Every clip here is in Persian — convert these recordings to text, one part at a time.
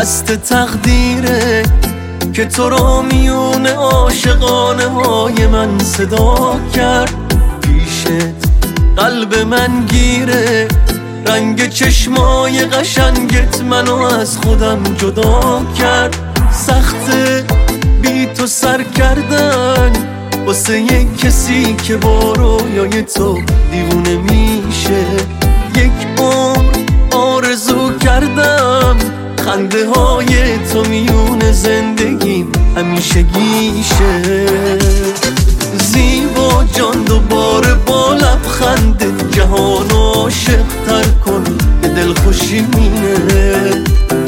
دست تقدیره که تو را میون عاشقانه های من صدا کرد. پیشت قلب من گیره، رنگ چشمای قشنگت منو از خودم جدا کرد. سخته بی تو سر کردن واسه یک کسی که با رویای تو دیوونه میشه. یک عمر آرزو کردم خنده های تو میون زندگیم همیشگیشه. زیبا جان دوباره با لبخندت جهان عاشق تر کن که دل خوشی مینه.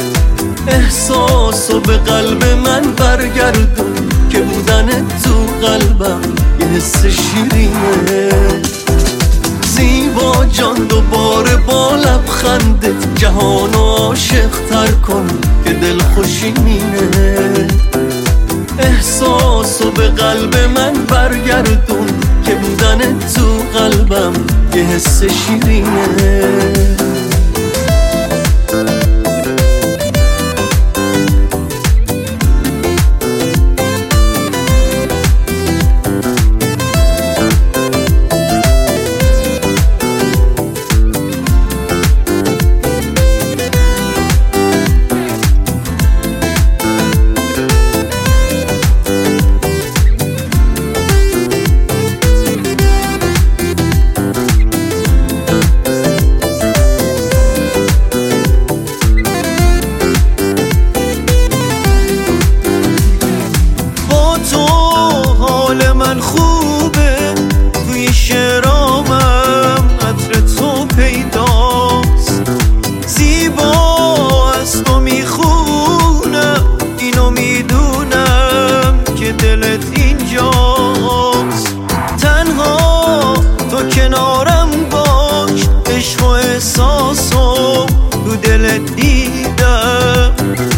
احساسو به قلب من برگردون که بودن تو قلبم یه حس شیرینه. زیبا جان دوباره با لبخندت جهان عاشق تر کن که دل خوشی مینه. احساسو به قلب من برگردون که بودن تو قلبم یه حس شیرینه. من خوبه توی شرامم عطر تو پیداست. زیبا از تو میخونم اینو میدونم که دلت اینجاست. تنها تو کنارم باش، عشق و احساسو تو دلت دیدم.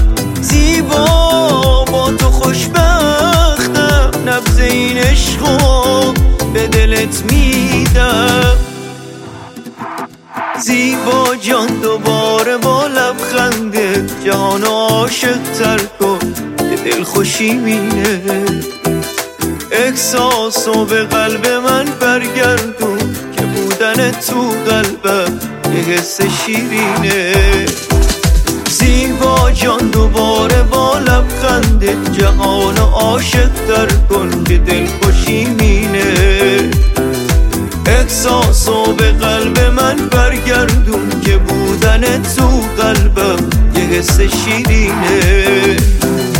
زیبا با تو خوشبختم، نبض این عشقو به دلت میدم. زیبا جان دوباره با لبخندت جهان عاشق تر کن که دل خوشی مینه. احساسو به قلب من برگردون که بودن تو قلبم یه حس شیرینه. زیبا جان دوباره با لبخندت جهان عاشق تر کن که دل خوشی مینه. احساسو به قلب من برگردون که بودن تو قلبم یه حس شیرینه.